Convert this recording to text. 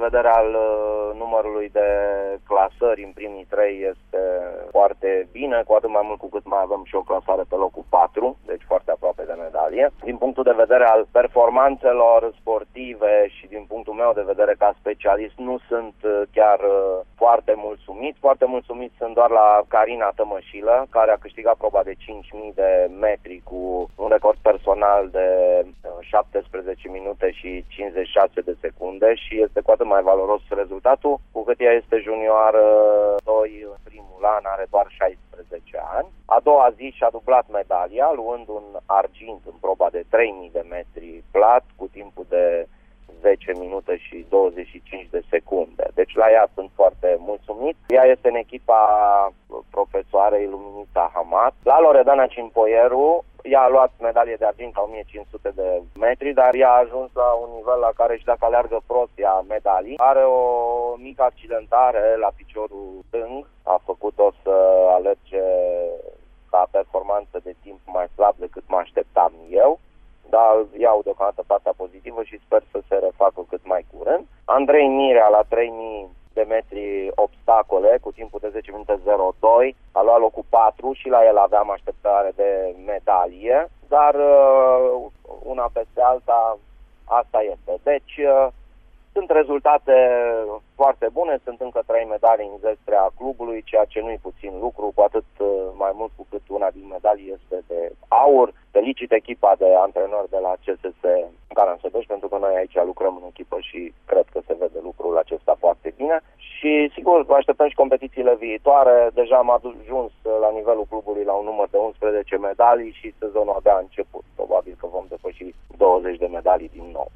vedere al numărului de clasări în primii 3 este foarte bine, cu atât mai mult cu cât mai avem și o clasare pe locul 4, deci foarte aproape de medalie. Din punctul de vedere al performanțelor sportive și din punctul meu de vedere ca specialist, nu sunt chiar foarte mulțumit. Foarte mulțumit sunt doar la Carina Tămășilă, care a câștigat proba de 5.000 de metri cu un record personal de 17 minute și 56 de secunde și este cu atât mai valoros rezultatul, cu cât ea este junioară 2 în primul an, are doar 16 ani. A doua zi și-a dublat medalia, luând un argint în proba de 3.000 de metri plat, cu timpul de 10 minute și 25 de secunde. Deci la ea sunt foarte mulțumit. Ea este în echipa profesoarei Luminița Hamat. La Loredana Cimpoieru, ea a luat medalie de argint la 1500 de metri, dar ea a ajuns la un nivel la care și dacă aleargă prost ea medalii. Are o mică accidentare la piciorul stâng, a făcut-o să alerge ca performanță de timp mai slab decât mă așteptam eu, dar iau deocamdată partea pozitivă și sper să se refacă cât mai curând. Andrei Mirea la 3000 de metri obstacole cu timpul de 10 minute 02 a luat locul 4 și la el aveam așteptare de medalie, dar una peste alta asta este. Deci sunt rezultate foarte bune, sunt încă 3 medalii în zestrea clubului, ceea ce nu-i puțin lucru, cu atât mai mult cu cât una din medalii este de aur. Felicit echipa de antrenori de la CSS Caransebeș, pentru că noi aici lucrăm în echipă și cred că se vede lucrul acesta foarte bine. Și sigur, așteptăm și competițiile viitoare. Deja am ajuns la nivelul clubului la un număr de 11 medalii și sezonul abia a început. Probabil că vom depăși 20 de medalii din nou.